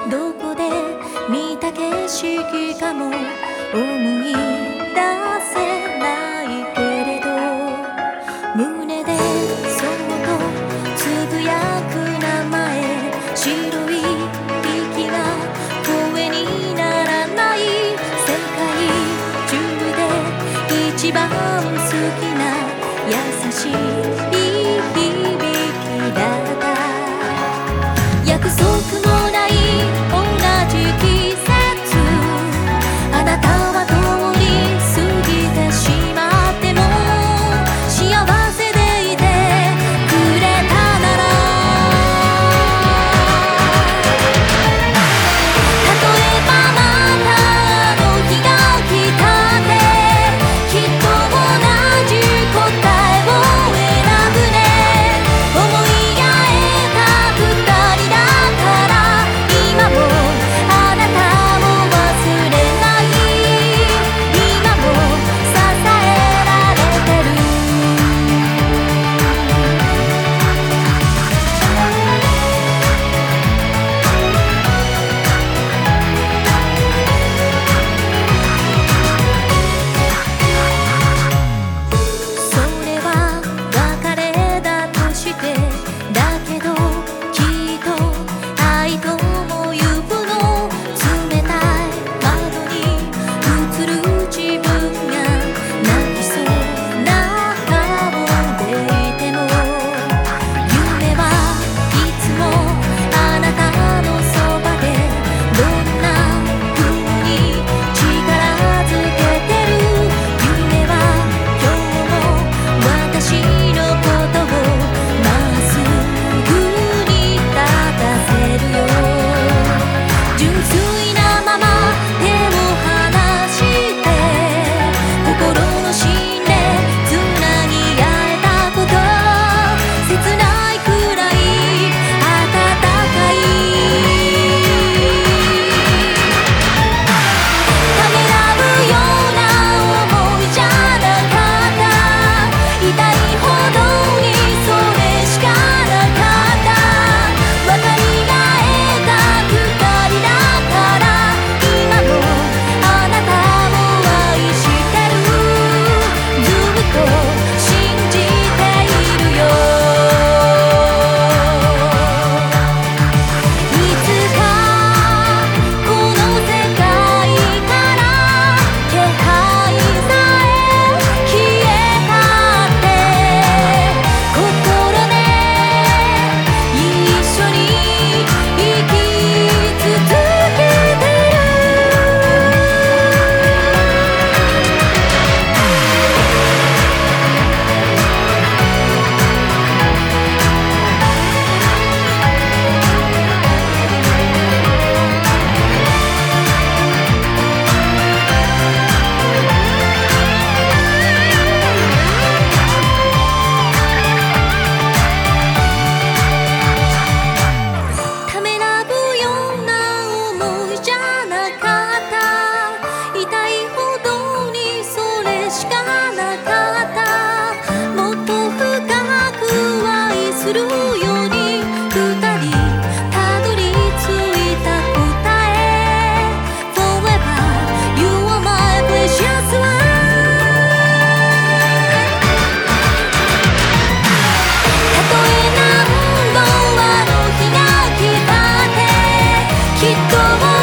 どこで見た景色かも思い出せないけれど、胸でそっとつぶやく名前、白い息が声にならない。世界中で一番好きな優しい響きだった。約束もない同じ季節、あなたは通り過ぎてしまっても幸せでいてくれたなら、例えばまたあの日が来たってきっと同じ答えを選ぶね。思い合えた二人だから今もあなたを忘れない。今も支えられてる。それは別れだとして、だけどきっと愛ともいうの冷たい窓に映る自分が泣きそうな顔でいても、夢はいつもあなたのそばでどんな風に力づけてる。夢は今日も私のことをまっすぐに立たせるよ。純粋なまま手を離して心の芯でつなぎ合えたこと、切ないくらい温かい。ためらうような想いじゃなかった。痛いほどにそれしかなかった。分かり合えた二人だから今もあなたを愛してる。ずっと信じているよ。いつかこの世界から気配さえ消えたって心で一緒に生き続けてる。ためらうような想いじゃなかった。痛いほどにそれしかなかった。もっと深く愛するように二人たどり着いた答え。 Forever you are my precious one。 たとえ何度あの日が来たってきっと